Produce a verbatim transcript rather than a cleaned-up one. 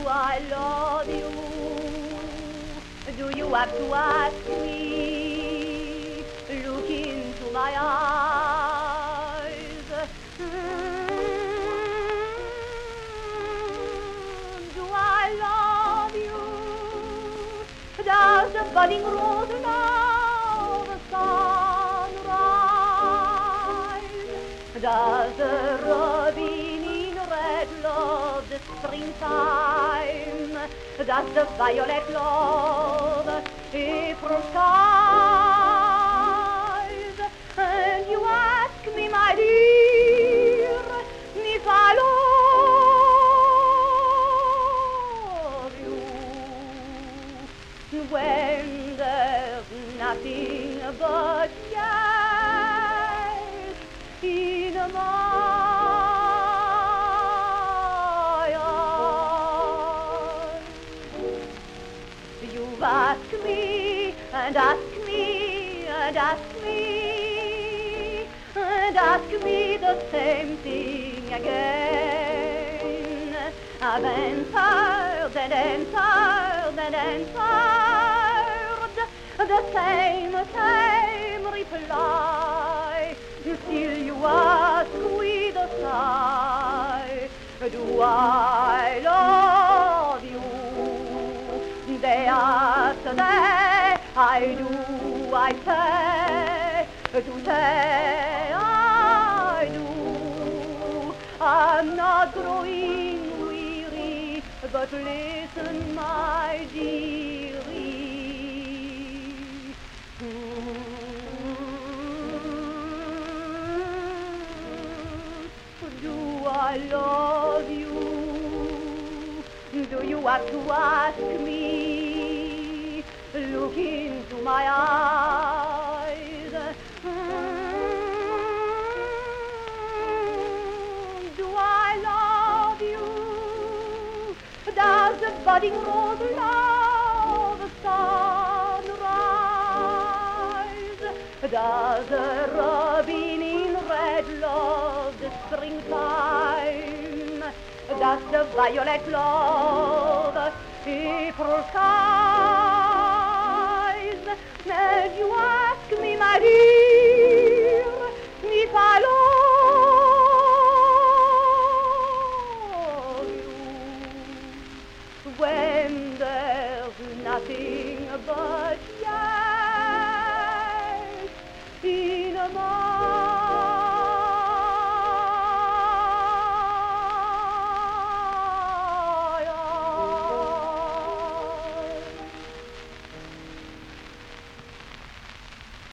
I love you? Do you have to ask me? Look into my eyes. Do I love you? Does the budding rose love the sunrise? Does the robin in red love the springtime? Does the violet love April skies? And you ask me, my dear, if I love you, when there's nothing but yes in my eyes. You've asked me and asked me and asked me and asked me the same thing again. I've answered and answered and answered the same, same reply. Still you ask with a sigh, do I love you? Day after day, I do, I say, to say I do. I'm not growing weary, but listen, my dearie. Do I love you? Do you have to ask me? Look into my eyes. Do I love you? Does the budding rose love the sunrise? Does the robin in red love the springtime? Does the violet love April skies? And you ask me, my dear, if I love you, when there's nothing but